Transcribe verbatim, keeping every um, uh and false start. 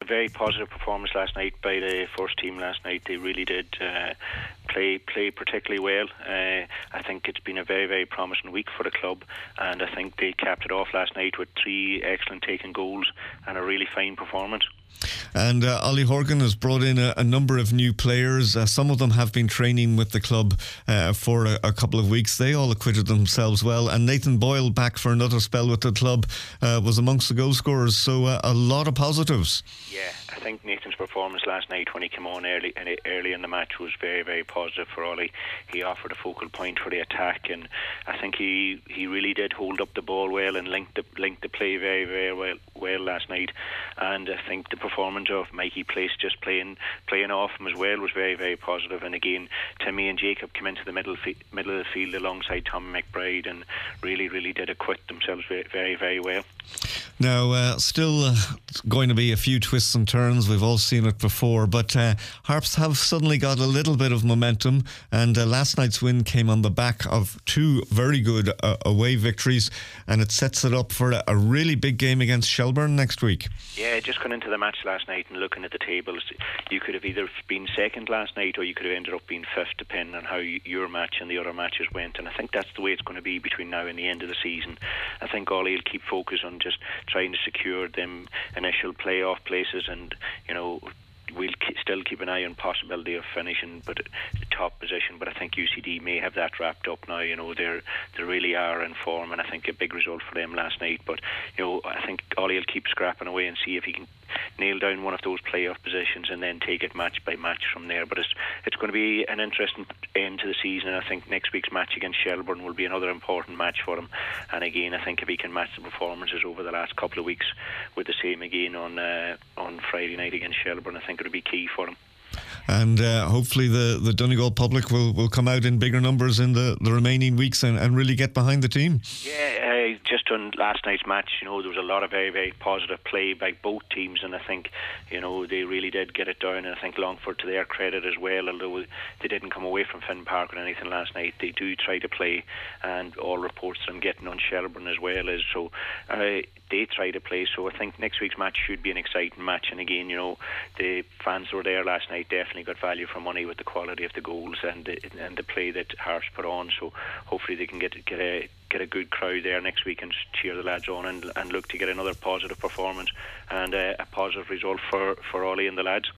very positive performance last night by the first team last night. They really did uh, play play particularly well. Uh, I think it's been a very, very promising week for the club, and I think they capped it off last night with three excellent taken goals and a really fine performance. And uh, Ollie Horgan has brought in a, a number of new players. Uh, some of them have been training with the club uh, for a, a couple of weeks. They all acquitted themselves well. And Nathan Boyle, back for another spell with the club, uh, was amongst the goal scorers. So uh, a lot of positives. Yeah, I think Nathan's performance last night when he came on early early in the match was very, very positive for Ollie. He offered a focal point for the attack, and I think he, he really did hold up the ball well and linked the linked the play very, very well well last night. And I think the performance of Mikey Place just playing playing off him as well was very, very positive. And again, Timmy and Jacob came into the middle fi- middle of the field alongside Tommy McBride and really, really did acquit themselves very, very, very well. Now, uh, still uh, going to be a few twists and turns. We've all seen it before, but uh, Harps have suddenly got a little bit of momentum, and uh, last night's win came on the back of two very good uh, away victories, and it sets it up for a, a really big game against Shelbourne next week. Yeah, just going into the match last night and looking at the tables, you could have either been second last night or you could have ended up being fifth, depending on how you, your match and the other matches went. And I think that's the way it's going to be between now and the end of the season. I think Ollie will keep focus on just trying to secure them initial playoff places, and you know, we'll k- still keep an eye on possibility of finishing but the top position. But I think U C D may have that wrapped up now. You know, they're they really are in form, and I think a big result for them last night. But you know, I think Ollie will keep scrapping away and see if he can nail down one of those playoff positions and then take it match by match from there. But it's it's going to be an interesting end to the season, and I think next week's match against Shelbourne will be another important match for him. And again, I think if he can match the performances over the last couple of weeks with the same again on uh, on Friday night against Shelbourne, I think it'll be key for him. And uh, hopefully the, the Donegal public will, will come out in bigger numbers in the, the remaining weeks and, and really get behind the team. Yeah, uh, just on last night's match, you know, there was a lot of very, very positive play by both teams, and I think, you know, they really did get it down. And I think Longford, to their credit as well, although they didn't come away from Finn Park or anything last night, they do try to play, and all reports that I'm getting on Shelbourne as well is so uh, they try to play. So I think next week's match should be an exciting match. And again, you know, the fans that were there last night definitely got value for money with the quality of the goals and the, and the play that Harps put on. So hopefully they can get get a get a good crowd there next week and cheer the lads on and, and look to get another positive performance and uh, a positive result for, for Ollie and the lads.